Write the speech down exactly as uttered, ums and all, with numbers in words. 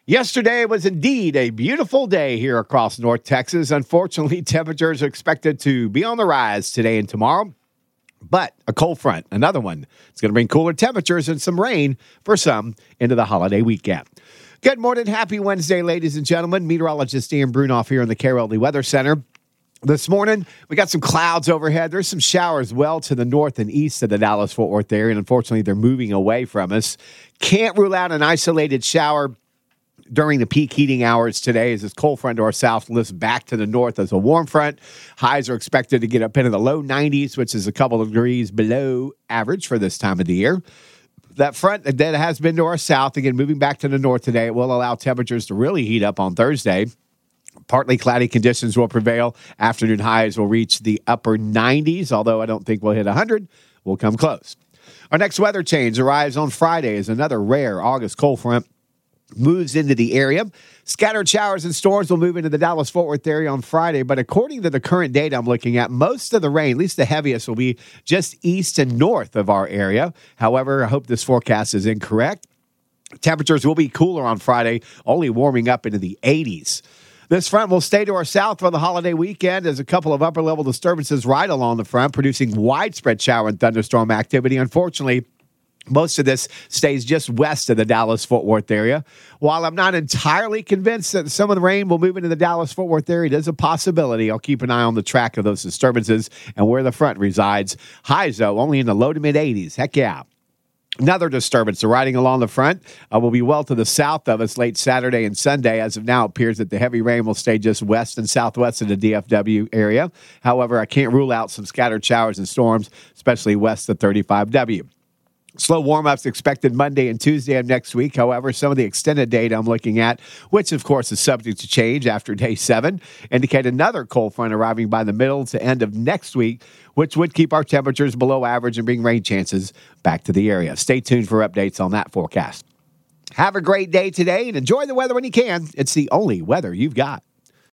Yesterday was indeed a beautiful day here across North Texas. Unfortunately, temperatures are expected to be on the rise today and tomorrow. But a cold front, another one, it's going to bring cooler temperatures and some rain for some into the holiday weekend. Good morning. Happy Wednesday, ladies and gentlemen. Meteorologist Ian Brunoff here in the K R L D Weather Center. This morning, we got some clouds overhead. There's some showers well to the north and east of the Dallas-Fort Worth area, and unfortunately, they're moving away from us. Can't rule out an isolated shower during the peak heating hours today as this cold front to our south lifts back to the north as a warm front. Highs are expected to get up into the low nineties, which is a couple of degrees below average for this time of the year. That front that has been to our south, again, moving back to the north today, it will allow temperatures to really heat up on Thursday. Partly cloudy conditions will prevail. Afternoon highs will reach the upper nineties, although I don't think we'll hit one hundred. We'll come close. Our next weather change arrives on Friday as another rare August cold front moves into the area. Scattered showers and storms will move into the Dallas-Fort Worth area on Friday, but according to the current data I'm looking at, most of the rain, at least the heaviest, will be just east and north of our area. However, I hope this forecast is incorrect. Temperatures will be cooler on Friday, only warming up into the eighties. This front will stay to our south for the holiday weekend as a couple of upper-level disturbances ride along the front, producing widespread shower and thunderstorm activity. Unfortunately, most of this stays just west of the Dallas-Fort Worth area. While I'm not entirely convinced that some of the rain will move into the Dallas-Fort Worth area, it is a possibility. I'll keep an eye on the track of those disturbances and where the front resides. Highs, though, only in the low to mid-eighties. Heck yeah. Another disturbance riding along the front uh, will be well to the south of us late Saturday and Sunday. As of now, it appears that the heavy rain will stay just west and southwest of the D F W area. However, I can't rule out some scattered showers and storms, especially west of thirty-five W. Slow warm-ups expected Monday and Tuesday of next week. However, some of the extended data I'm looking at, which of course is subject to change after day seven, indicate another cold front arriving by the middle to end of next week, which would keep our temperatures below average and bring rain chances back to the area. Stay tuned for updates on that forecast. Have a great day today and enjoy the weather when you can. It's the only weather you've got.